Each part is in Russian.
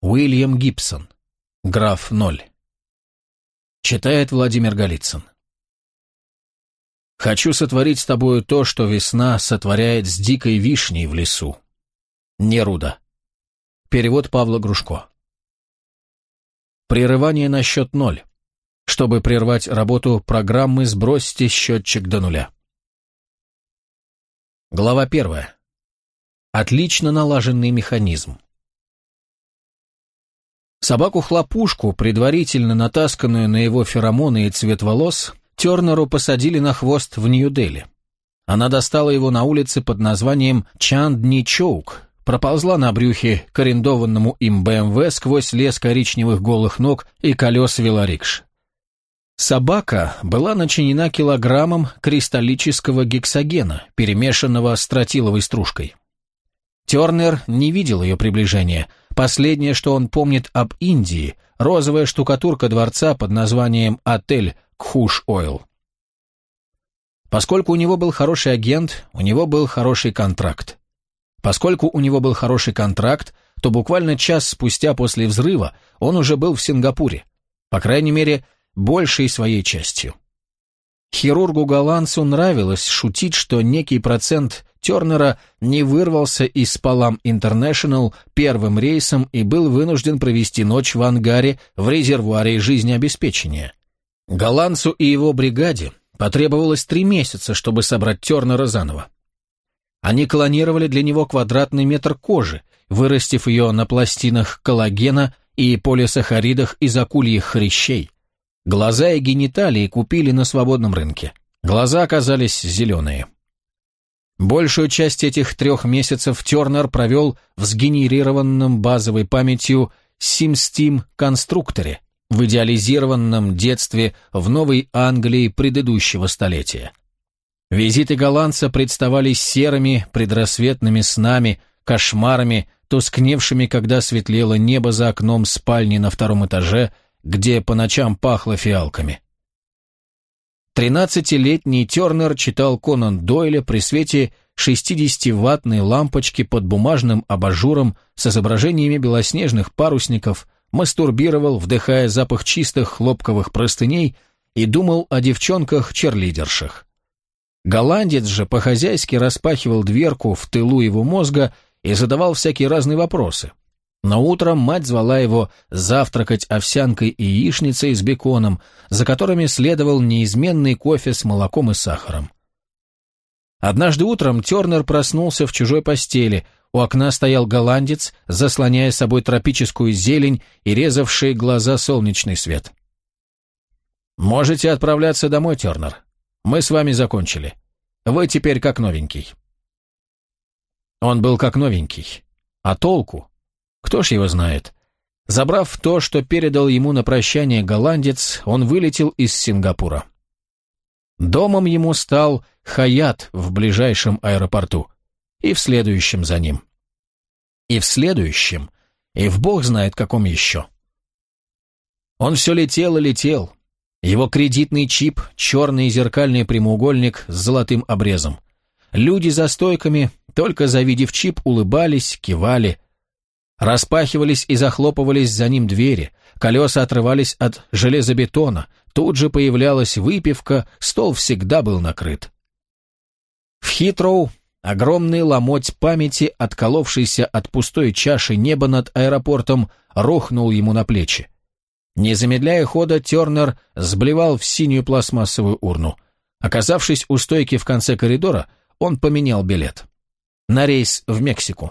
Уильям Гибсон. Граф 0. Читает Владимир Голицын. Хочу сотворить с тобою то, что весна сотворяет с дикой вишней в лесу. Неруда. Перевод Павла Грушко. Прерывание на счет 0. Чтобы прервать работу программы, сбросьте счетчик до 0. Глава 1. Отлично налаженный механизм. Собаку-хлопушку, предварительно натасканную на его феромоны и цвет волос, Тернеру посадили на хвост в Нью-Дели. Она достала его на улице под названием Чандни-Чоук, проползла на брюхе к арендованному им БМВ сквозь лес коричневых голых ног и колес велорикш. Собака была начинена килограммом кристаллического гексогена, перемешанного с тротиловой стружкой. Тернер не видел ее приближения. Последнее, что он помнит об Индии, розовая штукатурка дворца под названием «Отель Кхуш-Ойл». Поскольку у него был хороший агент, у него был хороший контракт. Поскольку у него был хороший контракт, то буквально час спустя после взрыва он уже был в Сингапуре, по крайней мере, большей своей частью. Хирургу-голландцу нравилось шутить, что некий процент Тернера не вырвался из Палам Интернешнл первым рейсом и был вынужден провести ночь в ангаре в резервуаре жизнеобеспечения. Голландцу и его бригаде потребовалось 3 месяца, чтобы собрать Тернера заново. Они клонировали для него квадратный метр кожи, вырастив ее на пластинах коллагена и полисахаридах из акульих хрящей. Глаза и гениталии купили на свободном рынке. Глаза оказались зеленые. Большую часть этих 3 месяцев Тернер провел в сгенерированном базовой памятью SimSteam-конструкторе, в идеализированном детстве в Новой Англии предыдущего столетия. Визиты голландца представались серыми предрассветными снами, кошмарами, тускневшими, когда светлело небо за окном спальни на 2-м этаже, где по ночам пахло фиалками. 13-летний Тернер читал Конан Дойля при свете 60-ваттной лампочки под бумажным абажуром с изображениями белоснежных парусников, мастурбировал, вдыхая запах чистых хлопковых простыней, и думал о девчонках-черлидершах. Голландец же по-хозяйски распахивал дверку в тылу его мозга и задавал всякие разные вопросы. Но утром мать звала его завтракать овсянкой и яичницей с беконом, за которыми следовал неизменный кофе с молоком и сахаром. Однажды утром Тернер проснулся в чужой постели, у окна стоял голландец, заслоняя собой тропическую зелень и резавший глаза солнечный свет. «Можете отправляться домой, Тернер. Мы с вами закончили. Вы теперь как новенький». Он был как новенький. А толку? Кто ж его знает? Забрав то, что передал ему на прощание голландец, он вылетел из Сингапура. Домом ему стал Хаят в ближайшем аэропорту. И в следующем за ним. И в следующем. И в бог знает каком еще. Он все летел и летел. Его кредитный чип, черный зеркальный прямоугольник с золотым обрезом. Люди за стойками, только завидев чип, улыбались, кивали. Распахивались и захлопывались за ним двери, колеса отрывались от железобетона, тут же появлялась выпивка, стол всегда был накрыт. В Хитроу огромный ломоть памяти, отколовшийся от пустой чаши неба над аэропортом, рухнул ему на плечи. Не замедляя хода, Тернер сблевал в синюю пластмассовую урну. Оказавшись у стойки в конце коридора, он поменял билет. На рейс в Мексику.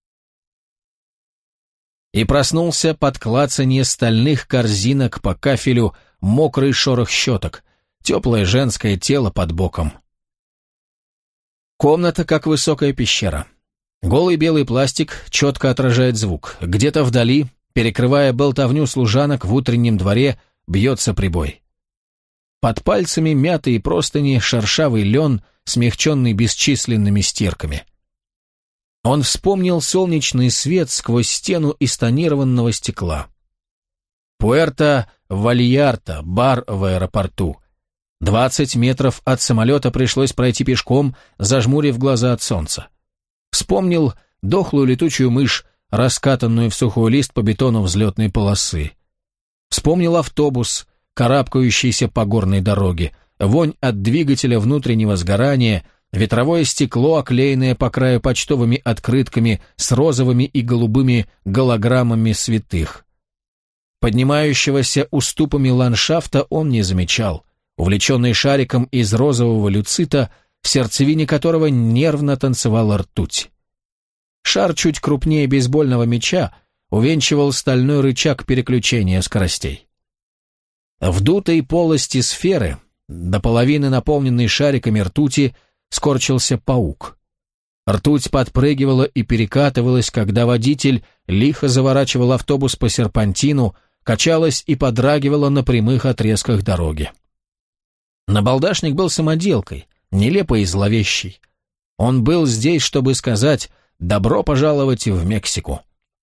И проснулся под клацанье стальных корзинок по кафелю, мокрый шорох щеток, теплое женское тело под боком. Комната как высокая пещера. Голый белый пластик четко отражает звук. Где-то вдали, перекрывая болтовню служанок в утреннем дворе, бьется прибой. Под пальцами мятые простыни, шершавый лен, смягченный бесчисленными стирками. Он вспомнил солнечный свет сквозь стену из тонированного стекла. Пуэрто-Вальярта, бар в аэропорту. 20 метров от самолета пришлось пройти пешком, зажмурив глаза от солнца. Вспомнил дохлую летучую мышь, раскатанную в сухой лист по бетону взлетной полосы. Вспомнил автобус, карабкающийся по горной дороге, вонь от двигателя внутреннего сгорания, ветровое стекло, оклеенное по краю почтовыми открытками с розовыми и голубыми голограммами святых. Поднимающегося уступами ландшафта он не замечал, увлеченный шариком из розового люцита, в сердцевине которого нервно танцевала ртуть. Шар чуть крупнее бейсбольного мяча увенчивал стальной рычаг переключения скоростей. В дутой полости сферы, до половины наполненной шариками ртути, скорчился паук. Ртуть подпрыгивала и перекатывалась, когда водитель лихо заворачивал автобус по серпантину, качалась и подрагивала на прямых отрезках дороги. Набалдашник был самоделкой, нелепой и зловещей. Он был здесь, чтобы сказать «добро пожаловать в Мексику».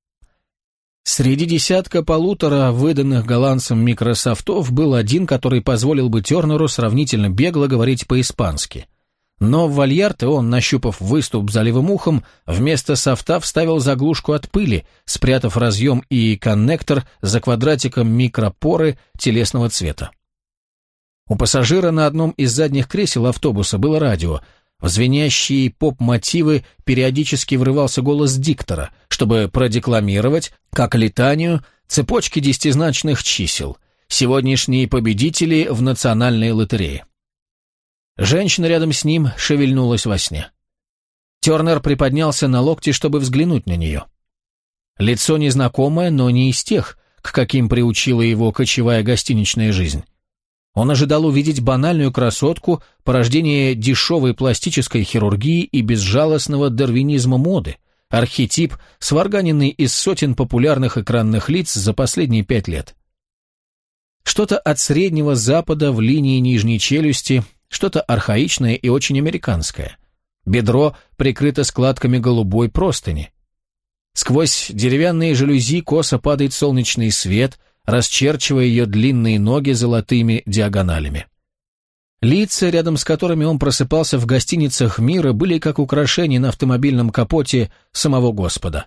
Среди десятка-полутора выданных голландцам микрософтов был один, который позволил бы Тернеру сравнительно бегло говорить по-испански. Но в Вальярте он, нащупав выступ за левым ухом, вместо софта вставил заглушку от пыли, спрятав разъем и коннектор за квадратиком микропоры телесного цвета. У пассажира на одном из задних кресел автобуса было радио. В звенящие поп-мотивы периодически врывался голос диктора, чтобы продекламировать, как летанию, цепочки десятизначных чисел, сегодняшние победители в национальной лотерее. Женщина рядом с ним шевельнулась во сне. Тернер приподнялся на локти, чтобы взглянуть на нее. Лицо незнакомое, но не из тех, к каким приучила его кочевая гостиничная жизнь. Он ожидал увидеть банальную красотку, порождение дешевой пластической хирургии и безжалостного дарвинизма моды, архетип, сварганенный из сотен популярных экранных лиц за последние 5 лет. Что-то от Среднего Запада в линии нижней челюсти, что-то архаичное и очень американское. Бедро прикрыто складками голубой простыни. Сквозь деревянные жалюзи косо падает солнечный свет, расчерчивая ее длинные ноги золотыми диагоналями. Лица, рядом с которыми он просыпался в гостиницах мира, были как украшения на автомобильном капоте самого Господа.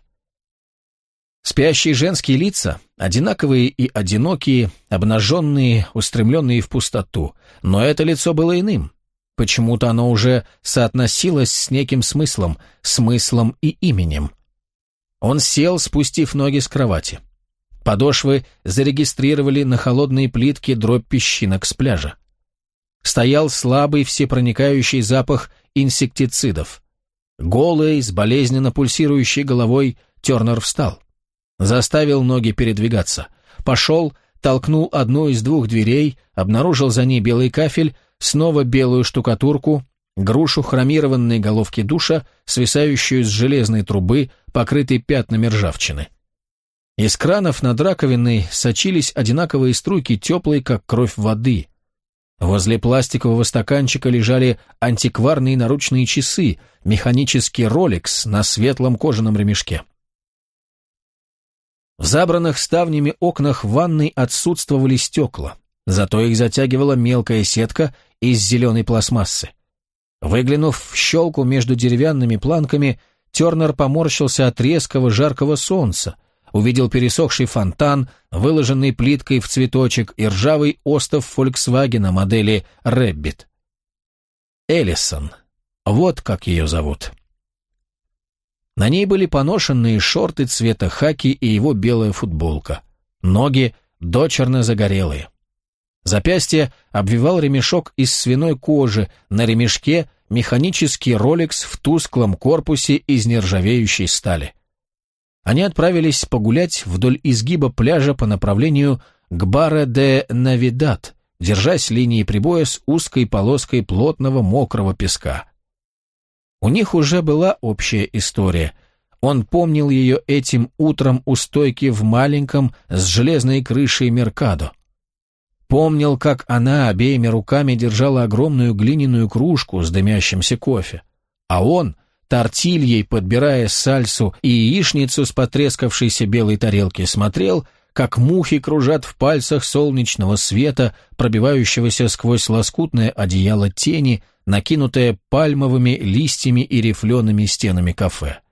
Спящие женские лица, одинаковые и одинокие, обнаженные, устремленные в пустоту, но это лицо было иным. Почему-то оно уже соотносилось с неким смыслом и именем. Он сел, спустив ноги с кровати. Подошвы зарегистрировали на холодные плитки дробь песчинок с пляжа. Стоял слабый всепроникающий запах инсектицидов. Голый, с болезненно пульсирующей головой, Тернер встал. Заставил ноги передвигаться. Пошел, толкнул одну из 2 дверей, обнаружил за ней белый кафель, снова белую штукатурку, грушу хромированной головки душа, свисающую с железной трубы, покрытой пятнами ржавчины. Из кранов над раковиной сочились одинаковые струйки, теплой, как кровь воды. Возле пластикового стаканчика лежали антикварные наручные часы, механический Rolex на светлом кожаном ремешке. В забранных ставнями окнах ванной отсутствовали стекла, зато их затягивала мелкая сетка из зеленой пластмассы. Выглянув в щелку между деревянными планками, Тернер поморщился от резкого жаркого солнца, увидел пересохший фонтан, выложенный плиткой в цветочек, и ржавый остов «Фольксвагена» модели «Рэббит». Эллисон. Вот как ее зовут. На ней были поношенные шорты цвета хаки и его белая футболка. Ноги дочерно загорелые. Запястье обвивал ремешок из свиной кожи, на ремешке механический Rolex в тусклом корпусе из нержавеющей стали. Они отправились погулять вдоль изгиба пляжа по направлению к Барра-де-Навидад, держась линии прибоя с узкой полоской плотного мокрого песка. У них уже была общая история. Он помнил ее этим утром у стойки в маленьком с железной крышей Меркадо. Помнил, как она обеими руками держала огромную глиняную кружку с дымящимся кофе, а он тортильей, подбирая сальсу и яичницу с потрескавшейся белой тарелки, смотрел, как мухи кружат в пальцах солнечного света, пробивающегося сквозь лоскутное одеяло тени, накинутое пальмовыми листьями и рифлеными стенами кафе.